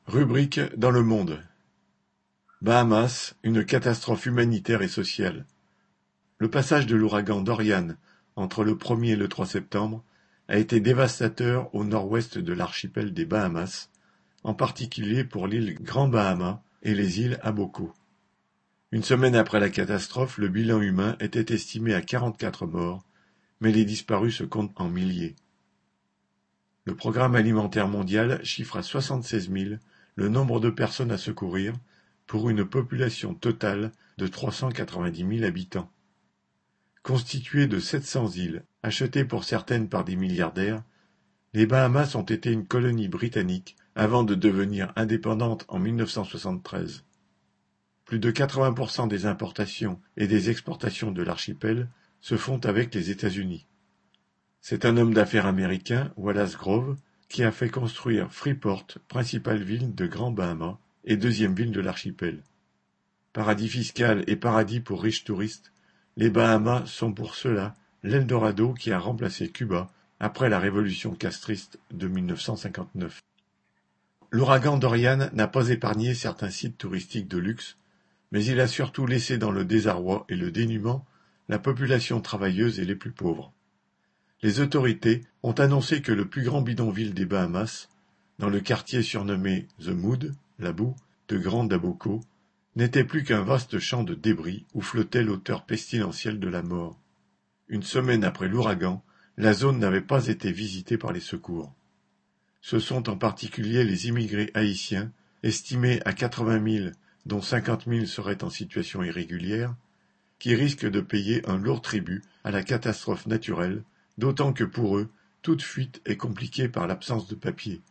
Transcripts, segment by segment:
Rubrique dans le monde. Bahamas, une catastrophe humanitaire et sociale. Le passage de l'ouragan Dorian entre le 1er et le 3 septembre a été dévastateur au nord-ouest de l'archipel des Bahamas, en particulier pour l'île Grand Bahama et les îles Abaco. Une semaine après la catastrophe, le bilan humain était estimé à 44 morts, mais les disparus se comptent en milliers. Le Programme alimentaire mondial chiffre à 76 000 le nombre de personnes à secourir pour une population totale de 390 000 habitants. Constituées de 700 îles, achetées pour certaines par des milliardaires, les Bahamas ont été une colonie britannique avant de devenir indépendante en 1973. Plus de 80% des importations et des exportations de l'archipel se font avec les États-Unis. C'est un homme d'affaires américain, Wallace Grove, qui a fait construire Freeport, principale ville de Grand Bahama et deuxième ville de l'archipel. Paradis fiscal et paradis pour riches touristes, les Bahamas sont pour cela l'Eldorado qui a remplacé Cuba après la révolution castriste de 1959. L'ouragan Dorian n'a pas épargné certains sites touristiques de luxe, mais il a surtout laissé dans le désarroi et le dénuement la population travailleuse et les plus pauvres. Les autorités ont annoncé que le plus grand bidonville des Bahamas, dans le quartier surnommé The Mood, la boue, de Grand Abaco, n'était plus qu'un vaste champ de débris où flottait l'odeur pestilentielle de la mort. Une semaine après l'ouragan, la zone n'avait pas été visitée par les secours. Ce sont en particulier les immigrés haïtiens, estimés à 80 000, dont 50 000 seraient en situation irrégulière, qui risquent de payer un lourd tribut à la catastrophe naturelle, d'autant que pour eux, toute fuite est compliquée par l'absence de papier.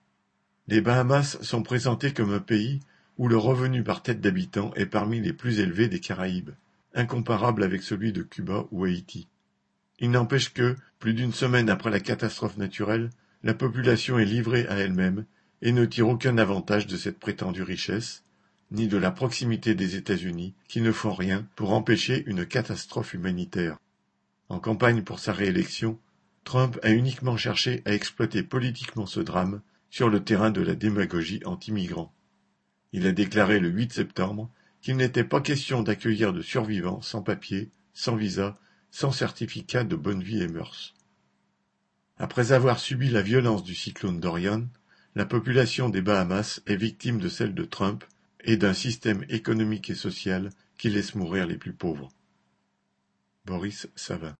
Les Bahamas sont présentés comme un pays où le revenu par tête d'habitant est parmi les plus élevés des Caraïbes, incomparable avec celui de Cuba ou Haïti. Il n'empêche que, plus d'une semaine après la catastrophe naturelle, la population est livrée à elle-même et ne tire aucun avantage de cette prétendue richesse, ni de la proximité des États-Unis, qui ne font rien pour empêcher une catastrophe humanitaire. En campagne pour sa réélection, Trump a uniquement cherché à exploiter politiquement ce drame sur le terrain de la démagogie anti-migrants. Il a déclaré le 8 septembre qu'il n'était pas question d'accueillir de survivants sans papier, sans visa, sans certificat de bonne vie et mœurs. Après avoir subi la violence du cyclone Dorian, la population des Bahamas est victime de celle de Trump et d'un système économique et social qui laisse mourir les plus pauvres. Boris Savin.